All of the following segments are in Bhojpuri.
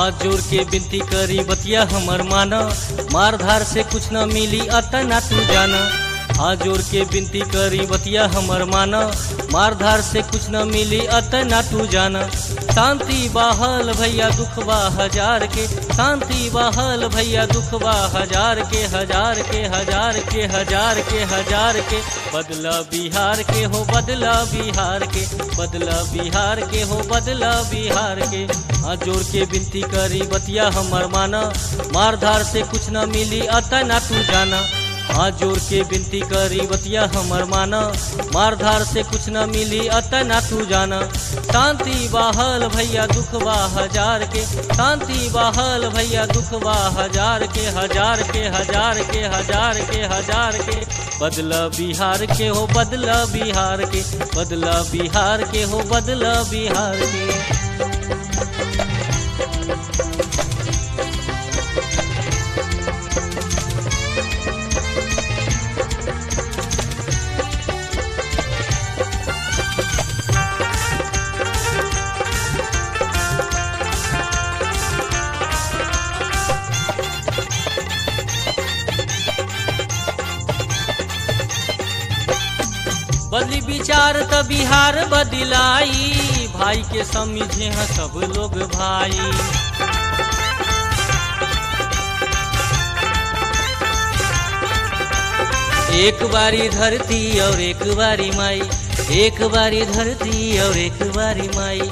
हाथ जोड़ के विनती करी बतिया हमर माना, मार धार से कुछ न मिली अतना तू जाना। हाथ जोड़ के विनती करी बतिया हमर माना, मार धार से कुछ न मिली अतना तू जाना। शांति बहल भैया दुखबा हजार के, शांति बहल भैया दुखबा हजार के, हजार के हजार के हजार के हजार के। बदला बिहार के हो बदला बिहार के, बदला बिहार के हो बदला बिहार के। हाथ जोड़ के विनती करी बतिया हमर माना, मार धार से कुछ न मिली अतना तू जाना। हाथ जोड़ के विनती करी बतिया हमर माना, मार धार से कुछ न मिली अतना तू जाना। शांति बहल भैया दुखबा हजार के, शांति बहल भैया दुखबा हजार के, हजार के हजार के हजार के हजार के। बदला बिहार के हो बदला बिहार के, बदला बिहार के हो बदला बिहार के। बदली विचार त बिहार बदलाई, भाई के समझे हैं सब लोग भाई। एक बारी धरती और एक बारी माई, एक बारी धरती और एक बारी माई।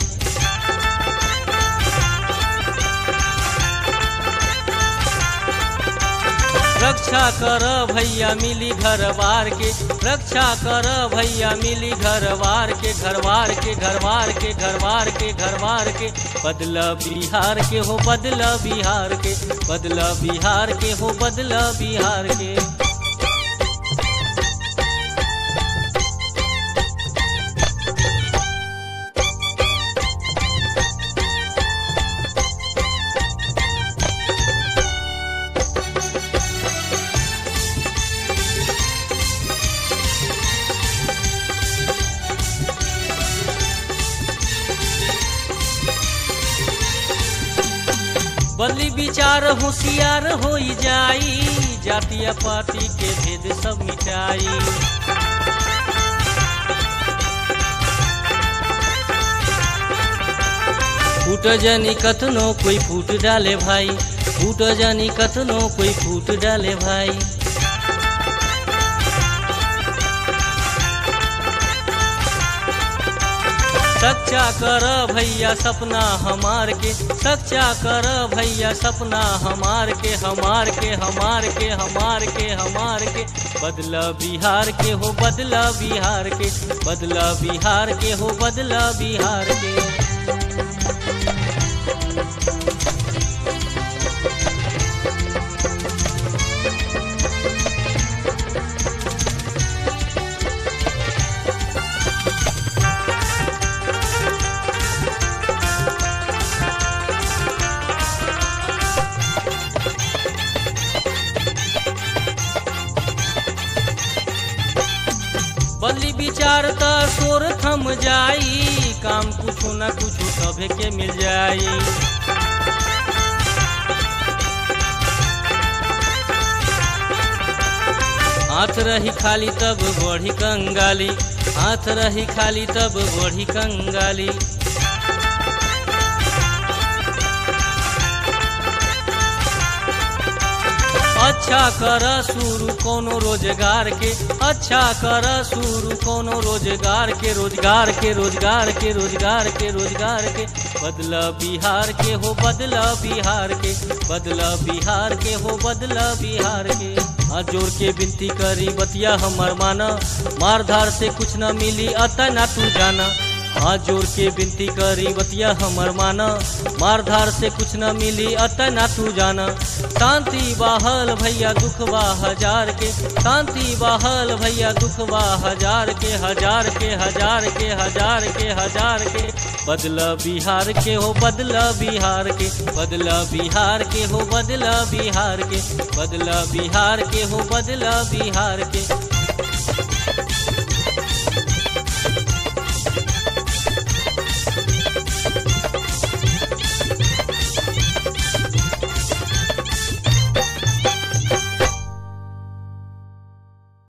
रक्षा कर भैया मिली घर बार के, रक्षा कर भैया मिली घर बार के, घरवार के घरवार के घरवार के घरवार के। बदला बिहार के हो बदला बिहार के, बदला बिहार के हो बदला बिहार के। बदली विचार होशियार हो जाई, जातीय पाति के भेद सब मिटाई। फूट जानी कतनो कोई फूट डाले भाई, फूट जानी कतनो कोई फूट डाले भाई। सच्चा कर भैया सपना हमार के, सच्चा कर भैया सपना हमार के, हमार के हमार के हमार के हमार के। बदला बिहार के हो बदला बिहार के, बदला बिहार के हो बदला बिहार के। बदली विचार त शोर थम जाई, काम कुछो न कुछो सभे के मिल जाई। हाथ रही खाली तब बढ़ी कंगाली, हाथ रही खाली तब बढ़ी कंगाली। अच्छा कर शुरू कोनो रोजगार के, अच्छा कर शुरू कोनो रोजगार के, रोजगार के रोजगार के रोजगार के रोजगार के। बदला बिहार के हो बदला बिहार के, बदला बिहार के हो बदला बिहार के। हाथ जोड़ के विनती करी बतिया हमर माना, मार धार से कुछ न मिली अतना तू जाना। हाथ जोड़ के विनती करी बतिया हमर माना, मार धार से कुछ न मिली अतना तू जाना। शांति बहल भैया दुखबा हजार के, शांति बहल भैया दुखबा हजार के, हजार के हजार के हजार के हजार के। बदला बिहार के हो बदला बिहार के, बदला बिहार के हो बदला बिहार के, बदला बिहार के हो बदला बिहार के।